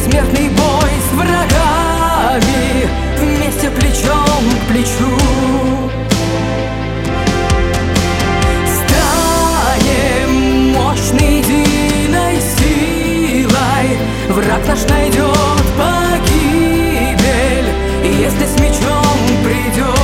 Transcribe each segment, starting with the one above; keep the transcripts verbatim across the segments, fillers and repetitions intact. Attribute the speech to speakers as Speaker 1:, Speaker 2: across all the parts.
Speaker 1: смертный бой с врагами, вместе плечом к плечу. Станем мощной единой силой, враг наш найдет погибель, если с мечом придет.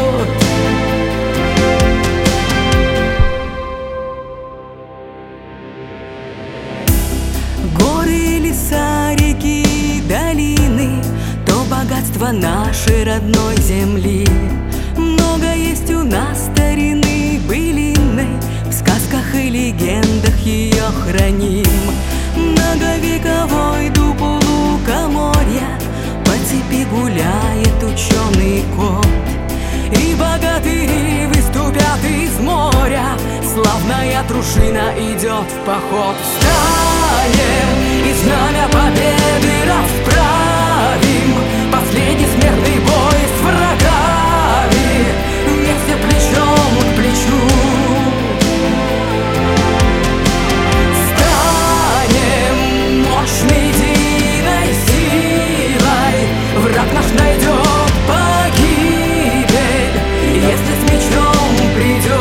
Speaker 1: Горы, леса, реки, долины, то богатство нашей родной земли. Много есть у нас старины былиной, в сказках и легендах ее храним. Многовековой дуб у лукоморья, по цепи гуляет ученый кот. И богатыри выступят из моря, славная дружина идет в поход. Встанем и знамя победы расправим, последний смертный бой с врагами, вместе плечом к плечу. Станем мощной единой силой, враг наш найдет погибель, если с мечом придет.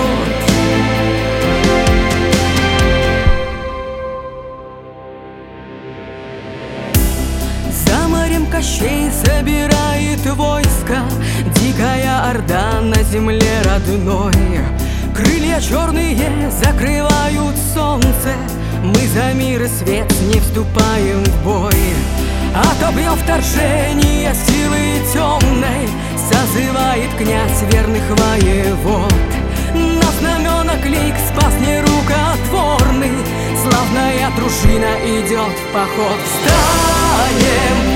Speaker 1: За морем Кощей собирает войско, дикая орда на земле родной. Крылья черные закрывают солнце, мы за мир и свет не вступаем в бой. Отобьем вторжение силы темной, созывает князь верных воевод. На знамена клик спас нерукотворный, славная дружина идет в поход. Встанем